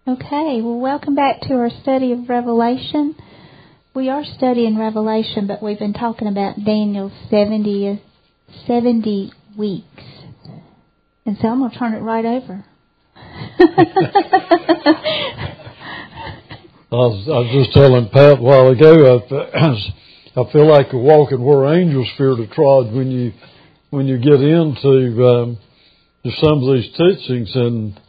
Okay, well, welcome back to our study of Revelation. We are studying Revelation, but we've been talking about Daniel's 70 weeks. And so I'm going to turn it right over. I was just telling Pat a while ago, I feel like you're walking where angels fear to trod when you get into some of these teachings. And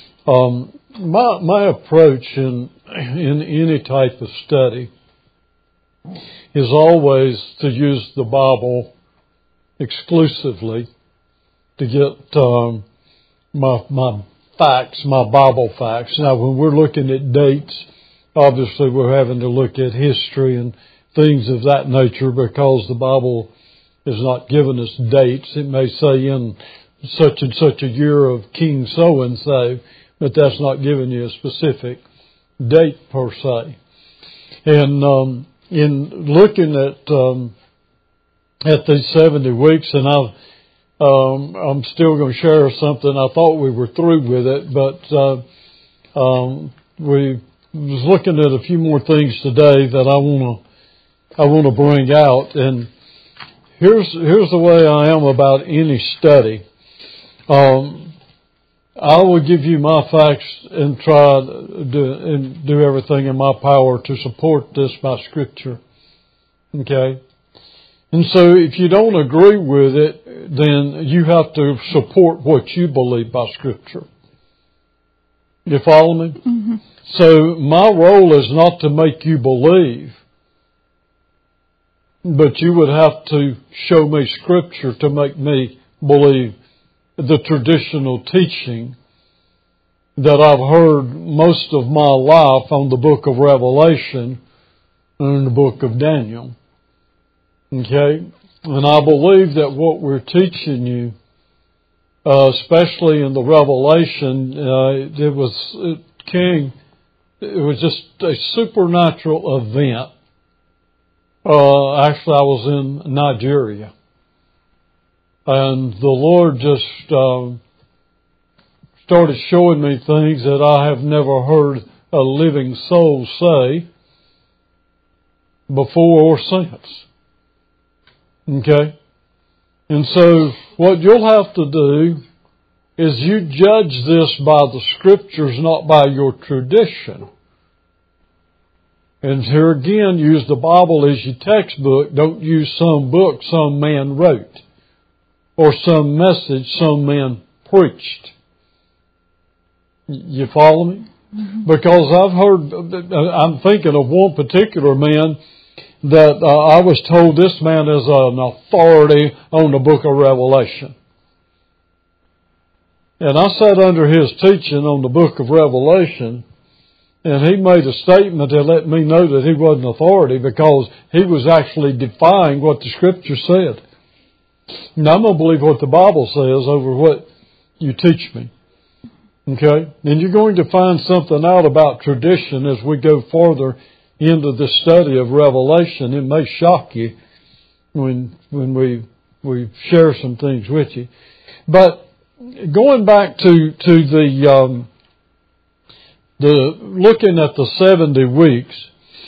my approach in any type of study is always to use the Bible exclusively to get my facts, my Bible facts. Now, when we're looking at dates, obviously we're having to look at history and things of that nature because the Bible is not giving us dates. It may say in such and such a year of King so-and-so, but that's not giving you a specific date per se. And in looking at these 70 weeks, and I'm still going to share something. I thought we were through with it, but we was looking at a few more things today that I want to bring out. And here's the way I am about any study. I will give you my facts and try to do everything in my power to support this by Scripture. Okay? And so if you don't agree with it, then you have to support what you believe by Scripture. You follow me? Mm-hmm. So my role is not to make you believe, but you would have to show me Scripture to make me believe the traditional teaching that I've heard most of my life on the book of Revelation and the book of Daniel. Okay? And I believe that what we're teaching you, especially in the Revelation, it was just a supernatural event. Actually, I was in Nigeria. And the Lord just started showing me things that I have never heard a living soul say before or since. Okay? And so what you'll have to do is you judge this by the Scriptures, not by your tradition. And here again, use the Bible as your textbook. Don't use some book some man wrote or some message some man preached. You follow me? Mm-hmm. Because I'm thinking of one particular man that I was told this man is an authority on the book of Revelation. And I sat under his teaching on the book of Revelation, and he made a statement that let me know that he wasn't authority because he was actually defying what the Scripture said. Now I'm going to believe what the Bible says over what you teach me. Okay? And you're going to find something out about tradition as we go farther into the study of Revelation. It may shock you when we share some things with you. But going back to the looking at the 70 weeks,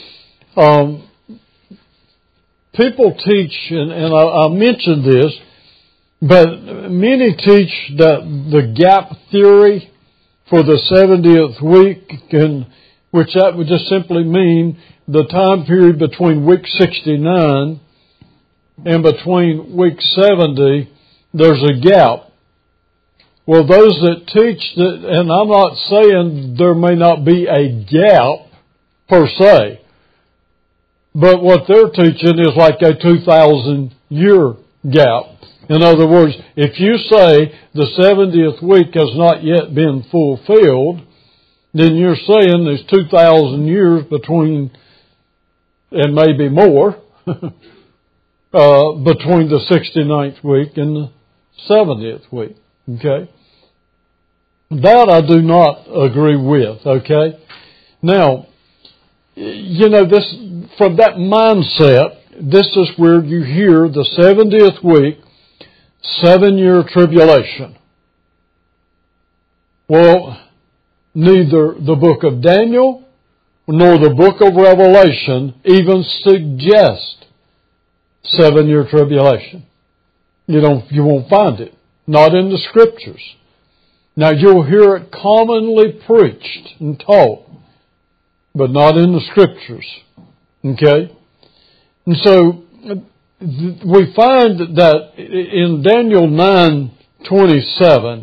people teach, and I mentioned this, but many teach that the gap theory for the 70th week, which that would just simply mean the time period between week 69 and between week 70, there's a gap. Well, those that teach that, and I'm not saying there may not be a gap per se, but what they're teaching is like a 2,000-year gap. In other words, if you say the 70th week has not yet been fulfilled, then you're saying there's 2,000 years between, and maybe more, between the 69th week and the 70th week. Okay? That I do not agree with. Okay? Now, this, from that mindset, this is where you hear the 70th week, 7-year tribulation. Well, neither the book of Daniel nor the book of Revelation even suggest 7-year tribulation. You won't find it. Not in the Scriptures. Now you'll hear it commonly preached and taught, but not in the Scriptures. Okay? And so we find that in Daniel 9:27,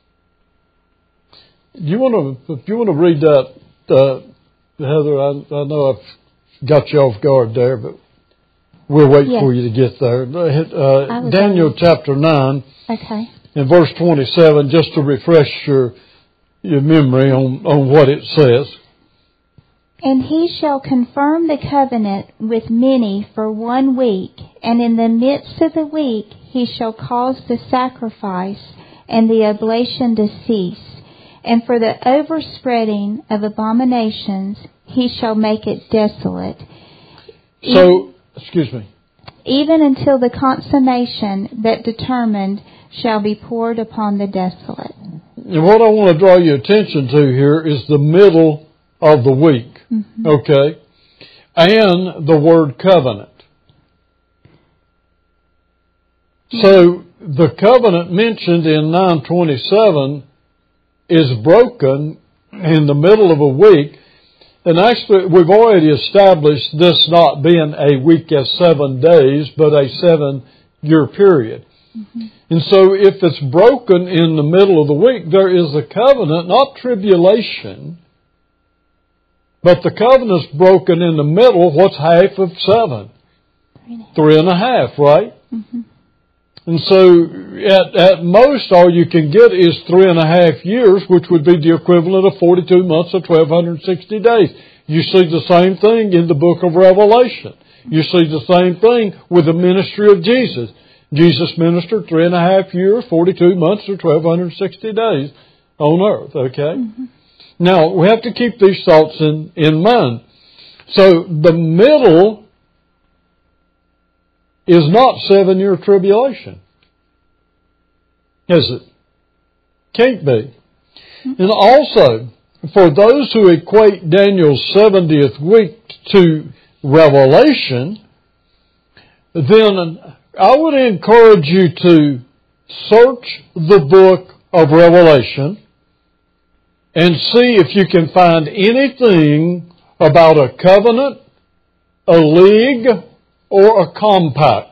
if you want to read that, Heather, I know I've got you off guard there, but we'll wait for you to get there. Daniel chapter 9. Okay. In verse 27, just to refresh your memory on what it says. And he shall confirm the covenant with many for 1 week, and in the midst of the week he shall cause the sacrifice and the oblation to cease. And for the overspreading of abominations he shall make it desolate. Even until the consummation that determined shall be poured upon the desolate. And what I want to draw your attention to here is the middle of the week. Mm-hmm. Okay? And the word covenant. Mm-hmm. So the covenant mentioned in 9:27 is broken in the middle of a week. And actually, we've already established this not being a week as 7 days, but a 7-year period. Mm-hmm. And so if it's broken in the middle of the week, there is a covenant, not tribulation, but the covenant's broken in the middle. What's half of 7? 3.5, right? Mm-hmm. And so at most all you can get is 3.5 years, which would be the equivalent of 42 months or 1,260 days. You see the same thing in the book of Revelation. You see the same thing with the ministry of Jesus. Jesus ministered 3.5 years, 42 months, or 1,260 days on earth, okay? Mm-hmm. Now, we have to keep these thoughts in mind. So, the middle is not 7-year tribulation, is it? Can't be. Mm-hmm. And also, for those who equate Daniel's 70th week to Revelation, then I would encourage you to search the book of Revelation and see if you can find anything about a covenant, a league, or a compact.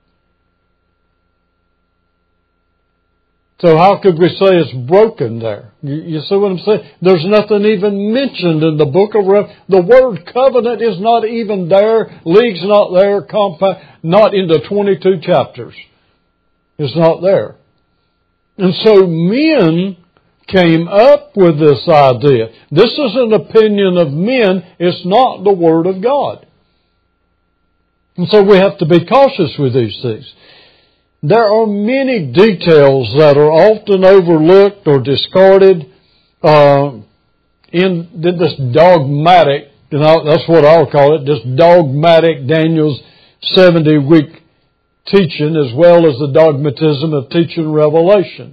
So how could we say it's broken there? You see what I'm saying? There's nothing even mentioned in the book of Revelation. The word covenant is not even there. League's not there. Compact, not in the 22 chapters. It's not there. And so men came up with this idea. This is an opinion of men. It's not the Word of God. And so we have to be cautious with these things. There are many details that are often overlooked or discarded in this dogmatic, that's what I'll call it, this dogmatic Daniel's 70-week teaching, as well as the dogmatism of teaching Revelation.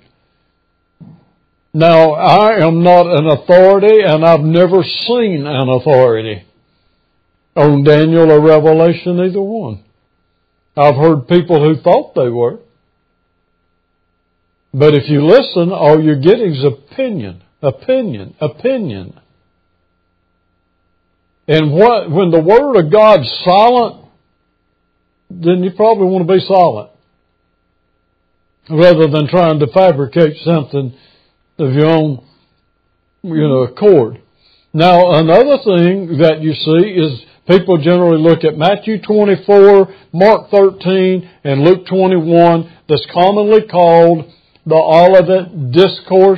Now, I am not an authority, and I've never seen an authority on Daniel or Revelation, either one. I've heard people who thought they were. But if you listen, all you're getting is opinion. And when the Word of God's silent, then you probably want to be silent, rather than trying to fabricate something of your own, accord. Now, another thing that you see is people generally look at Matthew 24, Mark 13, and Luke 21, that's commonly called the Olivet Discourse.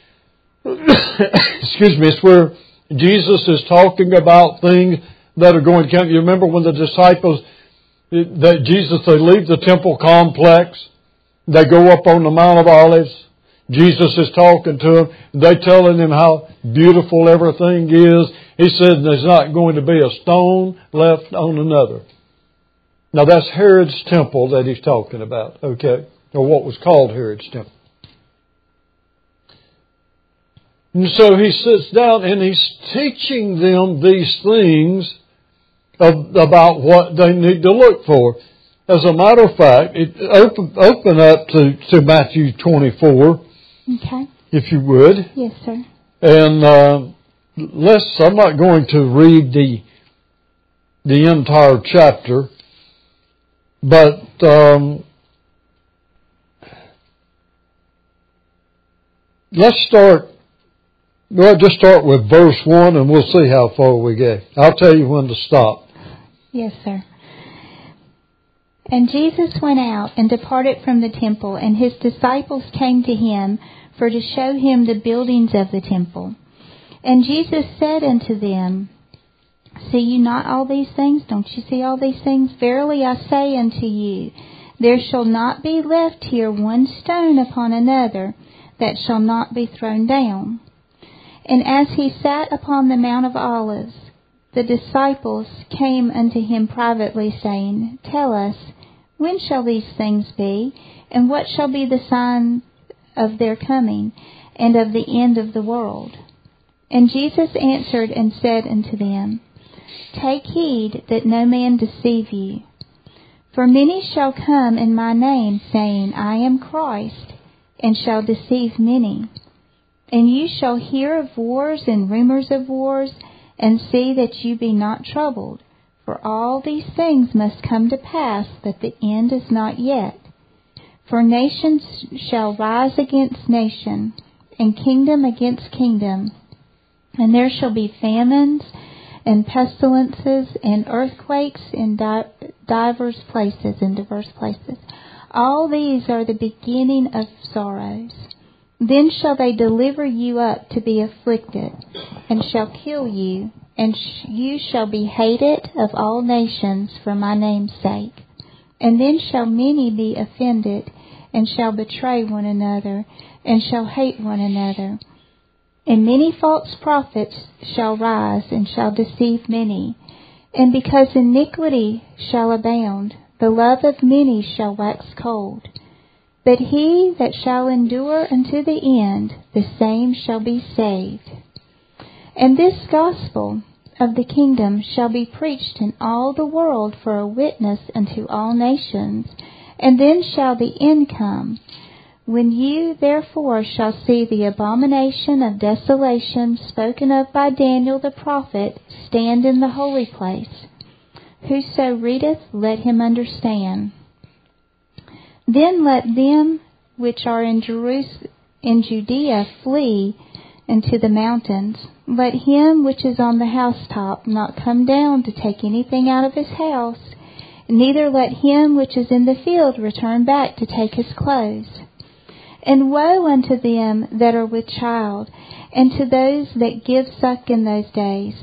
Excuse me, it's where Jesus is talking about things that are going to come. You remember when the disciples, they leave the temple complex, they go up on the Mount of Olives. Jesus is talking to them. They're telling him how beautiful everything is. He says there's not going to be a stone left on another. Now that's Herod's temple that he's talking about, okay? Or what was called Herod's temple. And so he sits down and he's teaching them these things about what they need to look for. As a matter of fact, open up to Matthew 24, Okay. if you would. Yes, sir. And I'm not going to read the entire chapter, but let's start. Well, just start with verse 1 and we'll see how far we get. I'll tell you when to stop. Yes, sir. And Jesus went out and departed from the temple, and his disciples came to him for to show him the buildings of the temple. And Jesus said unto them, See you not all these things? Don't you see all these things? Verily I say unto you, there shall not be left here one stone upon another that shall not be thrown down. And as he sat upon the Mount of Olives, the disciples came unto him privately, saying, Tell us, when shall these things be? And what shall be the sign of their coming, and of the end of the world? And Jesus answered and said unto them, Take heed that no man deceive you. For many shall come in my name, saying, I am Christ, and shall deceive many. And you shall hear of wars and rumors of wars, and see that you be not troubled. For all these things must come to pass, but the end is not yet. For nations shall rise against nation, and kingdom against kingdom. And there shall be famines, and pestilences, and earthquakes in diverse places. All these are the beginning of sorrows. Then shall they deliver you up to be afflicted, and shall kill you, and you shall be hated of all nations for my name's sake. And then shall many be offended, and shall betray one another, and shall hate one another. And many false prophets shall rise, and shall deceive many. And because iniquity shall abound, the love of many shall wax cold. But he that shall endure unto the end, the same shall be saved. And this gospel of the kingdom shall be preached in all the world for a witness unto all nations, and then shall the end come. When you therefore shall see the abomination of desolation spoken of by Daniel the prophet stand in the holy place, whoso readeth, let him understand. Then let them which are in Judea flee into the mountains. Let him which is on the housetop not come down to take anything out of his house, neither let him which is in the field return back to take his clothes. And woe unto them that are with child, and to those that give suck in those days.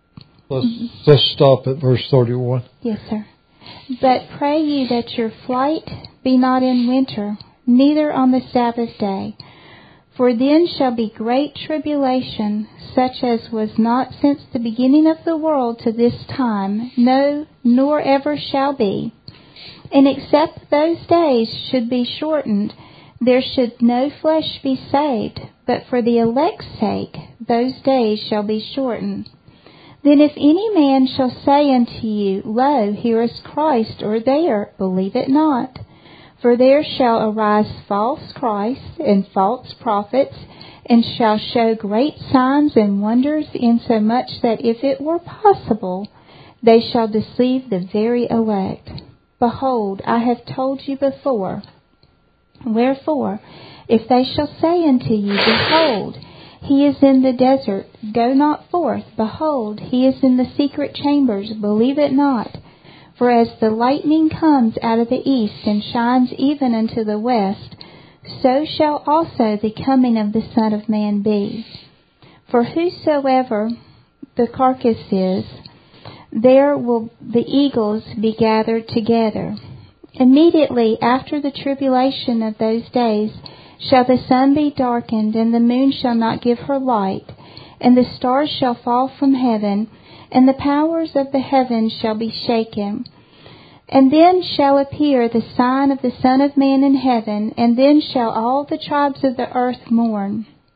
Let's stop at verse 31. Yes, sir. But pray ye that your flight be not in winter, neither on the Sabbath day. For then shall be great tribulation, such as was not since the beginning of the world to this time, no, nor ever shall be. And except those days should be shortened, there should no flesh be saved, but for the elect's sake those days shall be shortened. Then if any man shall say unto you, Lo, here is Christ, or there, believe it not. For there shall arise false Christs and false prophets, and shall show great signs and wonders, insomuch that if it were possible, they shall deceive the very elect. Behold, I have told you before. Wherefore, if they shall say unto you, Behold, he is in the desert, go not forth. Behold, he is in the secret chambers, believe it not. For as the lightning comes out of the east and shines even unto the west, so shall also the coming of the Son of Man be. For whosoever the carcass is, there will the eagles be gathered together. Immediately after the tribulation of those days shall the sun be darkened, and the moon shall not give her light, and the stars shall fall from heaven, and the powers of the heavens shall be shaken. And then shall appear the sign of the Son of Man in heaven, and then shall all the tribes of the earth mourn.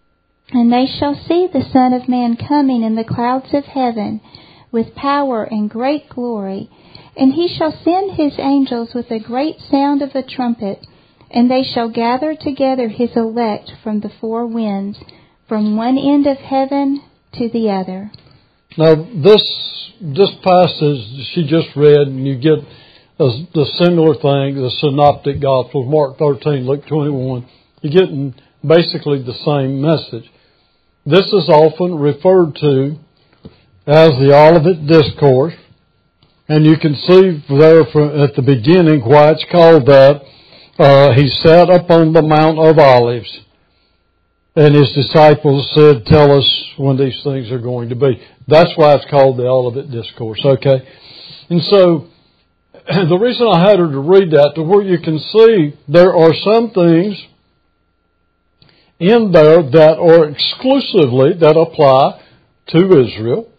And they shall see the Son of Man coming in the clouds of heaven with power and great glory. And he shall send his angels with a great sound of a trumpet, and they shall gather together his elect from the four winds, from one end of heaven to the other. Now, this passage she just read, and you get the similar thing, the Synoptic Gospels, Mark 13, Luke 21. You're getting basically the same message. This is often referred to as the Olivet Discourse, and you can see there at the beginning why it's called that. He sat upon the Mount of Olives, and his disciples said, "Tell us when these things are going to be." That's why it's called the Olivet Discourse, okay? And so, the reason I had her to read that, to where you can see there are some things in there that are exclusively, that apply to Israel.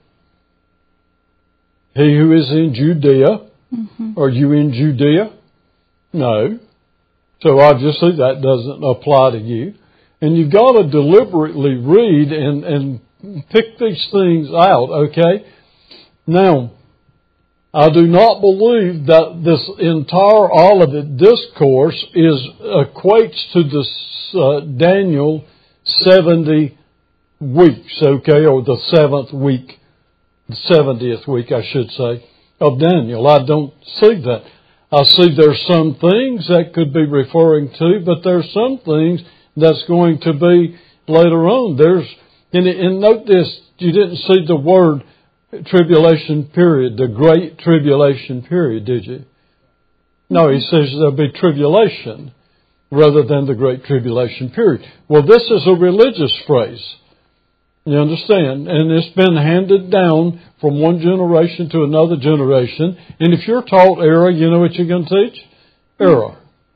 He who is in Judea, are you in Judea? No. So obviously that doesn't apply to you. And you've got to deliberately read and pick these things out, okay? Now, I do not believe that this entire Olivet Discourse equates to this Daniel 70 weeks, okay, or the 7th week, the 70th week, I should say, of Daniel. I don't see that. I see there's some things that could be referring to, but there's some things that's going to be later on. And note this, you didn't see the word tribulation period, the great tribulation period, did you? No, he says there'll be tribulation rather than the great tribulation period. Well, this is a religious phrase. You understand? And it's been handed down from one generation to another generation. And if you're taught error, you know what you're going to teach? Error.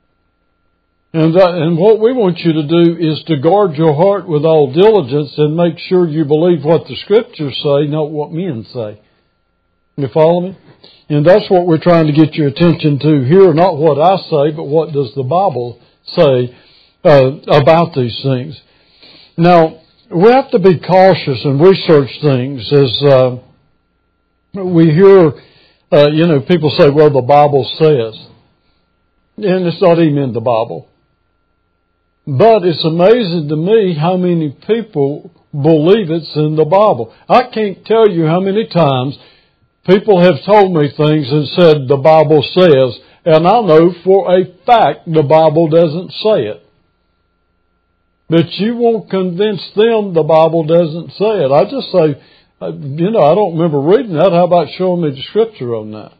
And what we want you to do is to guard your heart with all diligence and make sure you believe what the Scriptures say, not what men say. You follow me? And that's what we're trying to get your attention to here, not what I say, but what does the Bible say about these things. Now, we have to be cautious and research things as we hear, people say, well, the Bible says. And it's not even in the Bible. But it's amazing to me how many people believe it's in the Bible. I can't tell you how many times people have told me things and said the Bible says, and I know for a fact the Bible doesn't say it. But you won't convince them the Bible doesn't say it. I just say, I don't remember reading that. How about showing me the Scripture on that?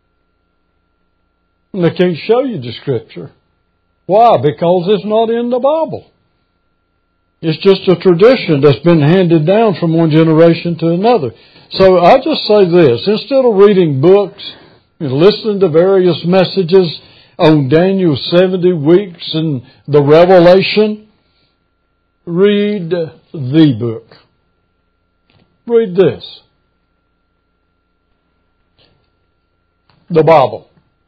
And they can't show you the Scripture. Why? Because it's not in the Bible. It's just a tradition that's been handed down from one generation to another. So I just say this, instead of reading books and listening to various messages on Daniel's 70 weeks and the Revelation, read the book. Read this. The Bible.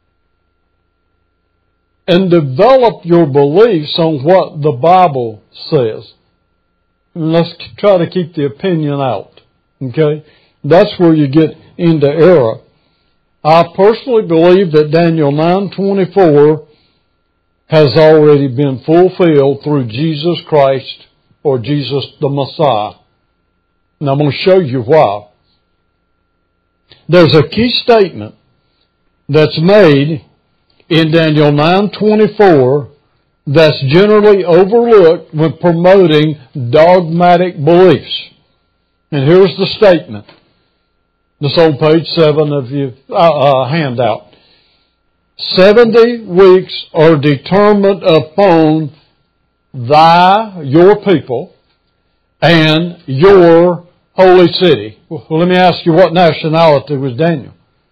And develop your beliefs on what the Bible says. And let's try to keep the opinion out. Okay? That's where you get into error. I personally believe that Daniel 9:24 has already been fulfilled through Jesus Christ or Jesus the Messiah. And I'm going to show you why. There's a key statement that's made in Daniel 9:24 that's generally overlooked when promoting dogmatic beliefs. And here's the statement. It's on page 7 of your handout. 70 weeks are determined upon your people, and your holy city. Well, let me ask you, what nationality was Daniel?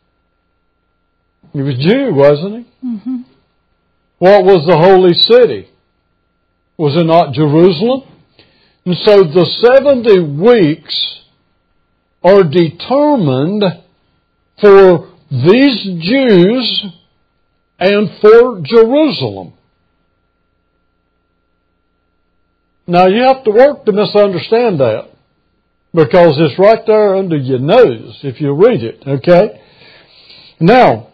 He was Jew, wasn't he? Mm-hmm. What was the holy city? Was it not Jerusalem? And so the 70 weeks are determined for these Jews and for Jerusalem. Now you have to work to misunderstand that, because it's right there under your nose if you read it, okay? Now,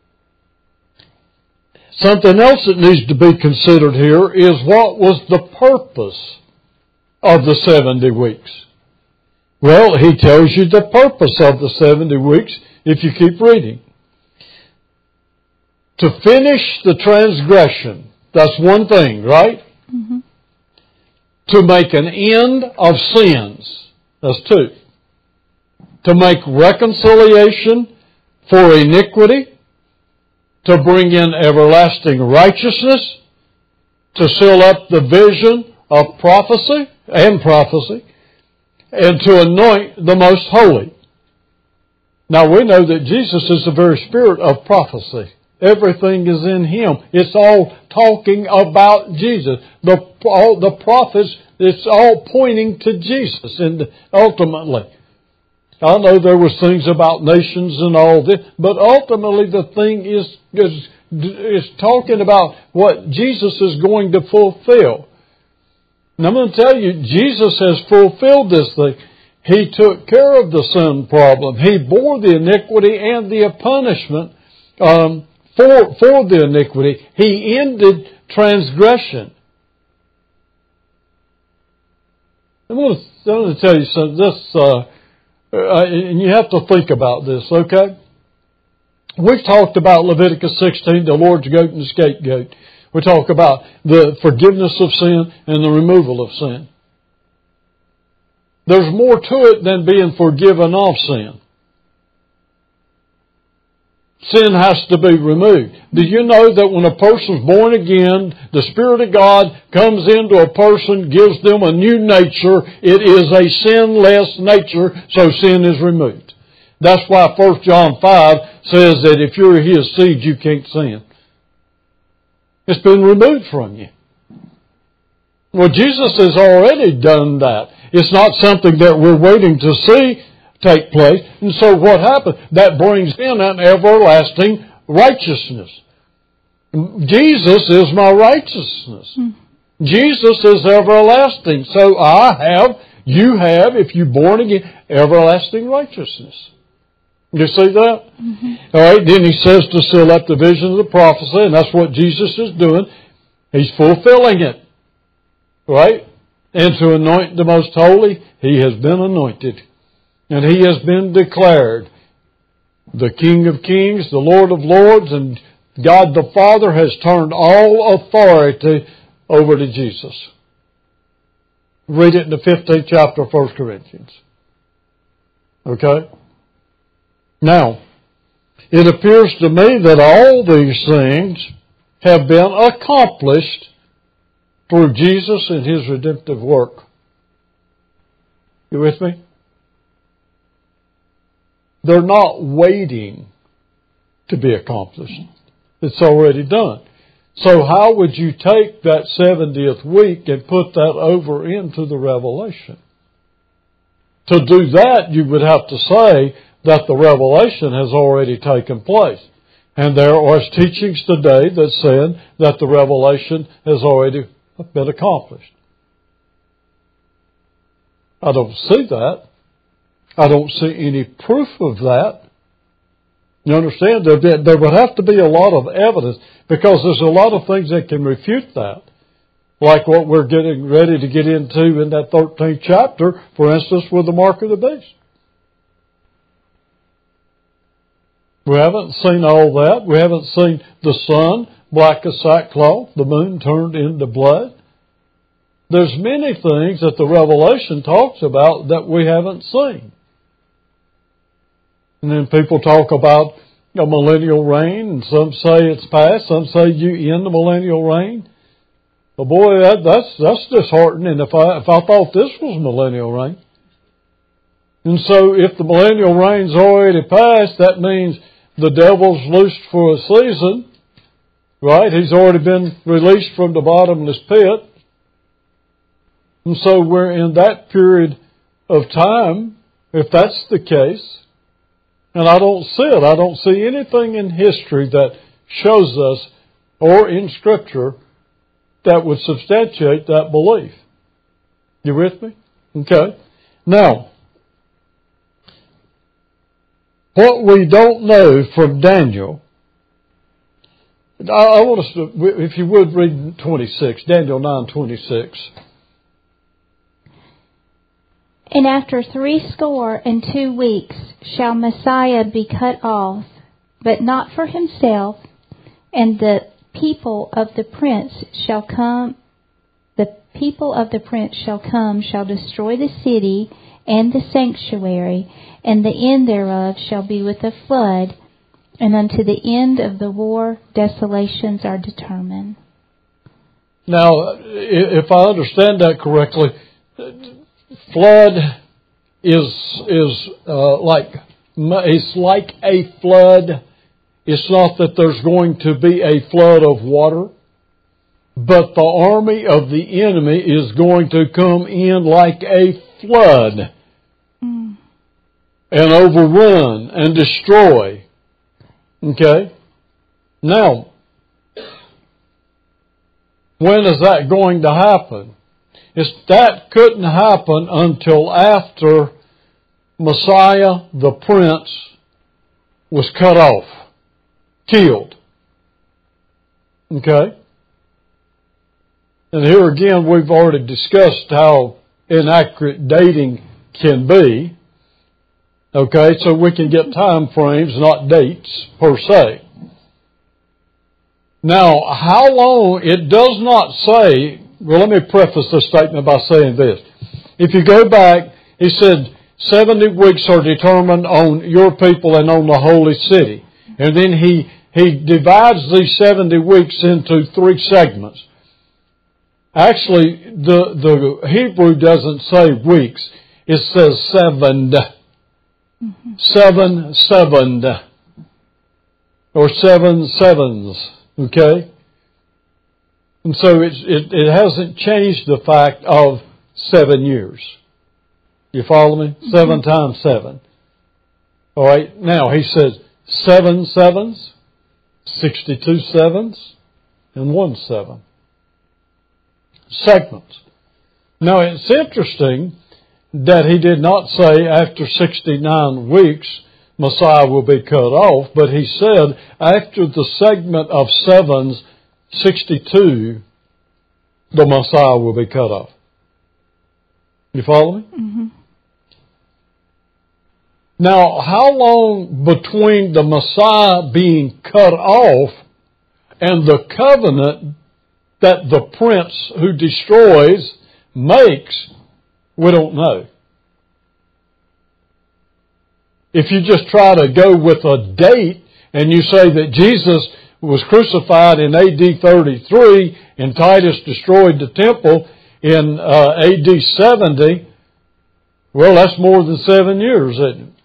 something else that needs to be considered here is what was the purpose of the 70 weeks. Well, he tells you the purpose of the 70 weeks if you keep reading. To finish the transgression. That's one thing, right? Mm-hmm. To make an end of sins. That's two. To make reconciliation for iniquity. To bring in everlasting righteousness. To seal up the vision of prophecy. And to anoint the most holy. Now we know that Jesus is the very spirit of prophecy. Everything is in Him. It's all talking about Jesus. The prophets, it's all pointing to Jesus and ultimately. I know there was things about nations and all this, but ultimately the thing is talking about what Jesus is going to fulfill. And I'm going to tell you, Jesus has fulfilled this thing. He took care of the sin problem. He bore the iniquity and the punishment for the iniquity. He ended transgression. I'm going to tell you something. And you have to think about this, okay? We've talked about Leviticus 16, the Lord's goat and the scapegoat. We talk about the forgiveness of sin and the removal of sin. There's more to it than being forgiven of sin. Sin has to be removed. Do you know that when a person's born again, the Spirit of God comes into a person, gives them a new nature. It is a sinless nature, so sin is removed. That's why 1 John 5 says that if you're His seed, you can't sin. It's been removed from you. Well, Jesus has already done that. It's not something that we're waiting to see take place. And so what happens? That brings in an everlasting righteousness. Jesus is my righteousness. Jesus is everlasting. So you have, if you're born again, everlasting righteousness. You see that? Mm-hmm. All right, then he says to seal up the vision of the prophecy, and that's what Jesus is doing. He's fulfilling it. Right? And to anoint the most holy, He has been anointed. And He has been declared the King of Kings, the Lord of Lords, and God the Father has turned all authority over to Jesus. Read it in the 15th chapter of 1 Corinthians. Okay? Now, it appears to me that all these things have been accomplished through Jesus and His redemptive work. You with me? They're not waiting to be accomplished. It's already done. So how would you take that 70th week and put that over into the Revelation? To do that, you would have to say that the Revelation has already taken place. And there are teachings today that said that the Revelation has already been accomplished. I don't see that. I don't see any proof of that. You understand? There would have to be a lot of evidence, because there's a lot of things that can refute that. Like what we're getting ready to get into in that 13th chapter, for instance, with the mark of the beast. We haven't seen all that. We haven't seen the sun black as sackcloth, the moon turned into blood. There's many things that the Revelation talks about that we haven't seen. And then people talk about a millennial reign, and some say it's past, some say you end the millennial reign. But boy, that's disheartening if I thought this was millennial reign. And so if the millennial reign's already passed, that means the devil's loosed for a season, right? He's already been released from the bottomless pit. And so we're in that period of time, if that's the case. And I don't see it. I don't see anything in history that shows us, or in Scripture, that would substantiate that belief. You with me? Okay. Now, what we don't know from Daniel, I want us to, if you would read 26, Daniel 9:26. And after 62 weeks shall Messiah be cut off, but not for himself, and the people of the prince shall come, shall destroy the city and the sanctuary, and the end thereof shall be with a flood, and unto the end of the war desolations are determined. Now, if I understand that correctly, flood is like a flood. It's not that there's going to be a flood of water, but the army of the enemy is going to come in like a flood and overrun and destroy. Okay? Now, when is that going to happen? That couldn't happen until after Messiah, the Prince, was cut off, killed. Okay? And here again, we've already discussed how inaccurate dating can be. Okay, so we can get time frames, not dates per se. Now, how long, it does not say, well, let me preface this statement by saying this. If you go back, he said 70 weeks are determined on your people and on the holy city. And then he divides these 70 weeks into 3 segments. Actually, the Hebrew doesn't say weeks. It says sevened. 7 sevened. Or 7 sevens. Okay? And so it hasn't changed the fact of 7 years. You follow me? 7 times 7. All right. Now, he says 7 sevens, 62 sevens, and 1 7. Segments. Now, it's interesting that he did not say after 69 weeks Messiah will be cut off, but he said after the segment of sevens, 62, the Messiah will be cut off. You follow me? Mm-hmm. Now, how long between the Messiah being cut off and the covenant that the prince who destroys makes, we don't know. If you just try to go with a date and you say that Jesus was crucified in AD 33 and Titus destroyed the temple in AD 70, well, that's more than 7 years, isn't it?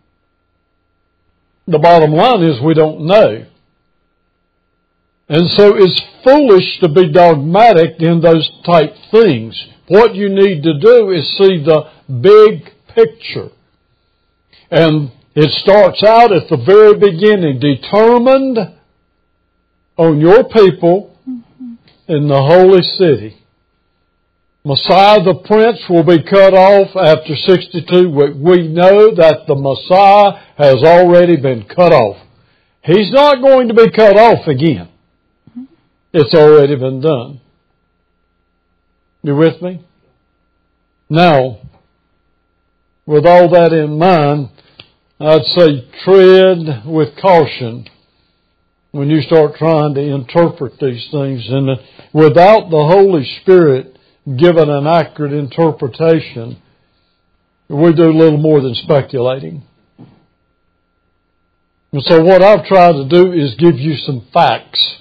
The bottom line is we don't know. And so it's foolish to be dogmatic in those type things. What you need to do is see the big picture. And it starts out at the very beginning, determined on your people in the holy city. Messiah the Prince will be cut off after 62 weeks. We know that the Messiah has already been cut off. He's not going to be cut off again. It's already been done. You with me? Now, with all that in mind, I'd say tread with caution when you start trying to interpret these things. And without the Holy Spirit giving an accurate interpretation, we do little more than speculating. And so what I've tried to do is give you some facts,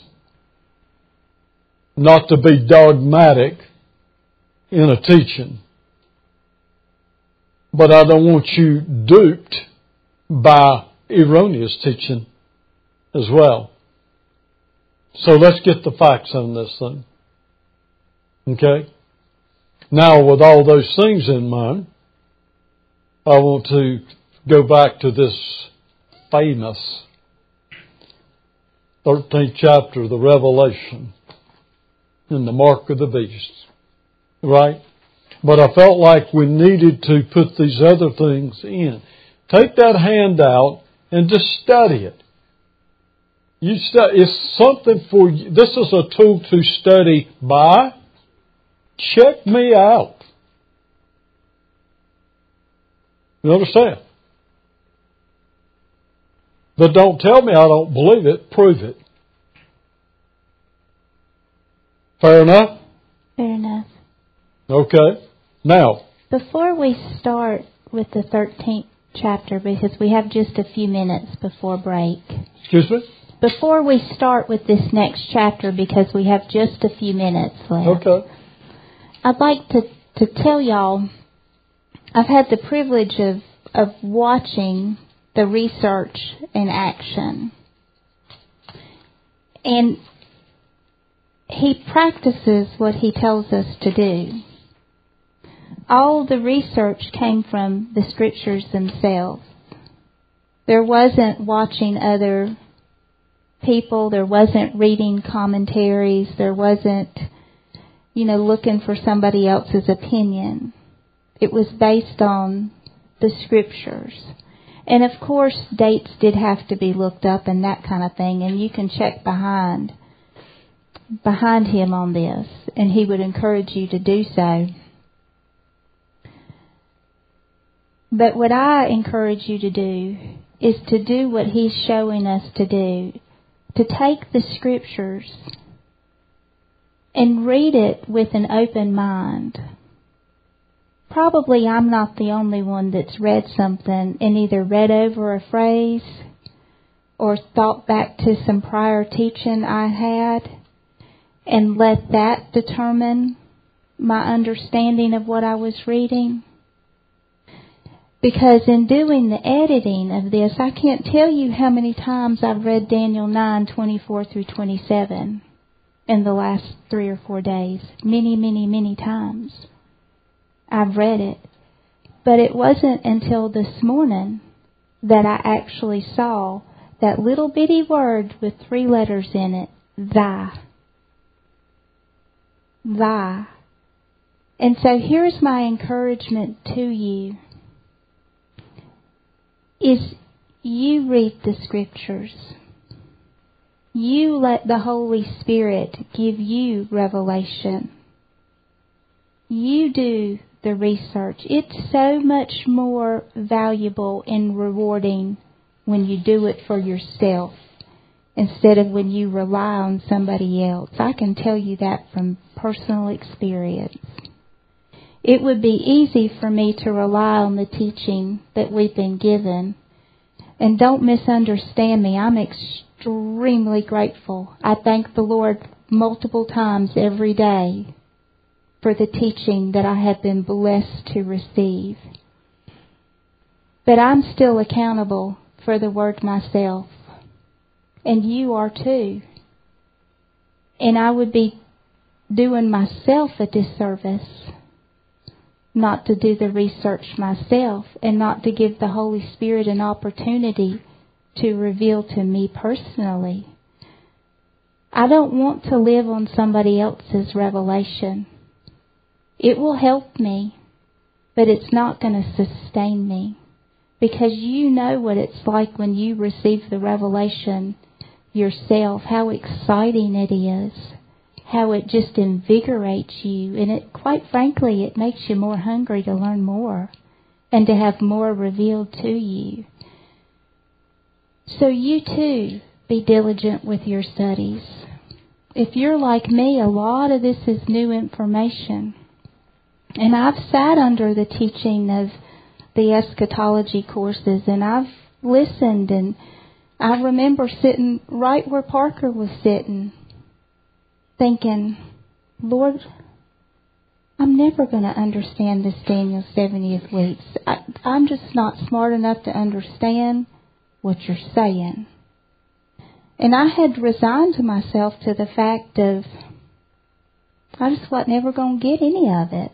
not to be dogmatic in a teaching. But I don't want you duped by erroneous teaching as well. So let's get the facts on this thing. Okay? Now, with all those things in mind, I want to go back to this famous 13th chapter of the Revelation in the mark of the beast. Right? but I felt like we needed to put these other things in. Take that handout and just study it. It's something for you. This is a tool to study by. Check me out. You understand? But don't tell me I don't believe it. Prove it. Fair enough? Fair enough. Okay. Now, before we start with the 13th chapter, because we have just a few minutes before break. Excuse me? Before we start with this next chapter, because we have just a few minutes left. Okay. I'd like to tell y'all, I've had the privilege of watching the research in action. And he practices what he tells us to do. All the research came from the Scriptures themselves. There wasn't watching other people. There wasn't reading commentaries. There wasn't, looking for somebody else's opinion. It was based on the Scriptures. And of course, dates did have to be looked up and that kind of thing. And you can check behind him on this. And he would encourage you to do so. But what I encourage you to do is to do what he's showing us to do. To take the Scriptures and read it with an open mind. Probably I'm not the only one that's read something and either read over a phrase or thought back to some prior teaching I had and let that determine my understanding of what I was reading. Because in doing the editing of this, I can't tell you how many times I've read Daniel 9:24 through 27 in the last 3 or 4 days. Many, many, many times I've read it. But it wasn't until this morning that I actually saw that little bitty word with 3 letters in it, thy. Thy. And so here's my encouragement to you. Is you read the Scriptures. You let the Holy Spirit give you revelation. You do the research. It's so much more valuable and rewarding when you do it for yourself instead of when you rely on somebody else. I can tell you that from personal experience. It would be easy for me to rely on the teaching that we've been given. And don't misunderstand me. I'm extremely grateful. I thank the Lord multiple times every day for the teaching that I have been blessed to receive. But I'm still accountable for the Word myself. And you are too. And I would be doing myself a disservice not to do the research myself and not to give the Holy Spirit an opportunity to reveal to me personally. I don't want to live on somebody else's revelation. It will help me, but it's not going to sustain me. Because you know what it's like when you receive the revelation yourself, how exciting it is, how it just invigorates you, and it, quite frankly, it makes you more hungry to learn more and to have more revealed to you. So you too, be diligent with your studies. If you're like me, a lot of this is new information. And I've sat under the teaching of the eschatology courses, and I've listened, and I remember sitting right where Parker was sitting, thinking, Lord, I'm never going to understand this Daniel 70th week. I'm just not smart enough to understand what you're saying. And I had resigned myself to the fact of I just wasn't ever going to get any of it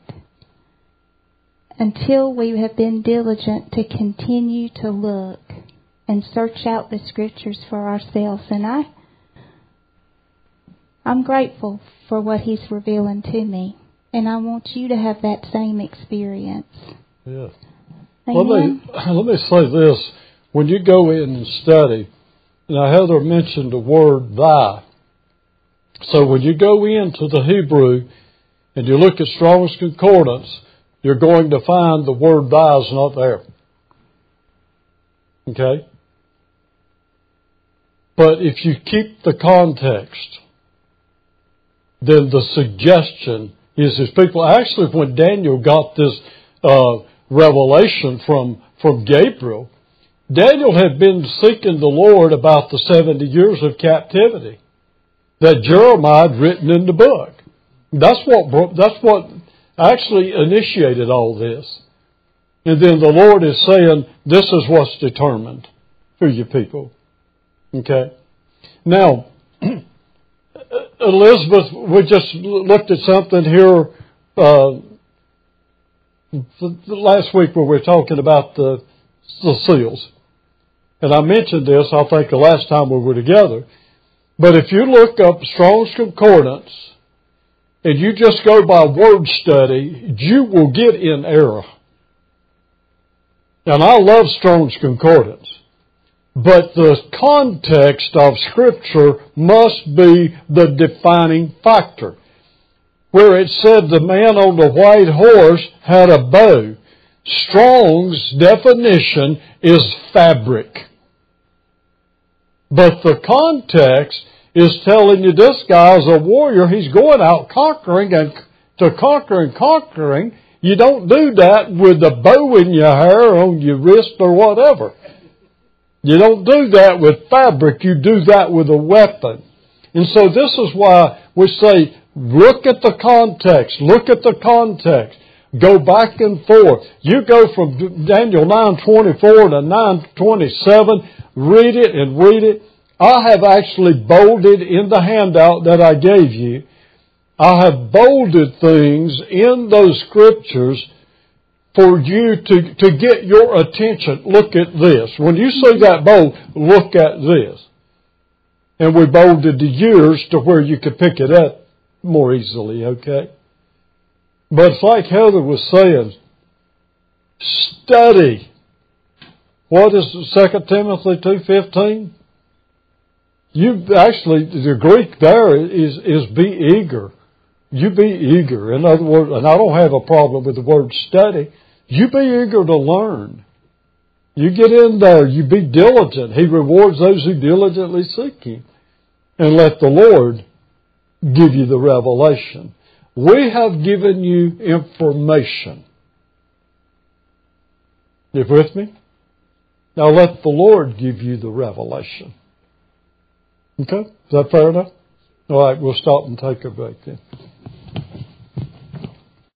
until we have been diligent to continue to look and search out the Scriptures for ourselves. And I'm grateful for what He's revealing to me. And I want you to have that same experience. Yeah. Amen. Let me say this. When you go in and study, now Heather mentioned the word thy. So when you go into the Hebrew and you look at Strong's Concordance, you're going to find the word thy is not there. Okay? But if you keep the context, then the suggestion is people, actually when Daniel got this revelation from Gabriel, Daniel had been seeking the Lord about the 70 years of captivity that Jeremiah had written in the book. That's what actually initiated all this. And then the Lord is saying, this is what's determined for you people. Okay? Now, Elizabeth, we just looked at something here last week where we were talking about the seals. And I mentioned this, I think, the last time we were together. But if you look up Strong's Concordance and you just go by word study, you will get in error. And I love Strong's Concordance. But the context of Scripture must be the defining factor. Where it said the man on the white horse had a bow, Strong's definition is fabric. But the context is telling you this guy is a warrior. He's going out conquering, and to conquer and conquering, you don't do that with a bow in your hair, on your wrist, or whatever. You don't do that with fabric. You do that with a weapon. And so this is why we say, look at the context. Look at the context. Go back and forth. You go from Daniel 9:24 to 9:27. Read it and read it. I have actually bolded in the handout that I gave you. I have bolded things in those scriptures for you to get your attention. Look at this. When you see that bold, look at this. And we bolded the years to where you could pick it up more easily, okay? But it's like Heather was saying, study. What is 2 Timothy 2:15? The Greek there is be eager. You be eager. In other words, and I don't have a problem with the word study. You be eager to learn. You get in there. You be diligent. He rewards those who diligently seek Him. And let the Lord give you the revelation. We have given you information. You with me? Now let the Lord give you the revelation. Okay? Is that fair enough? All right, we'll stop and take a break then.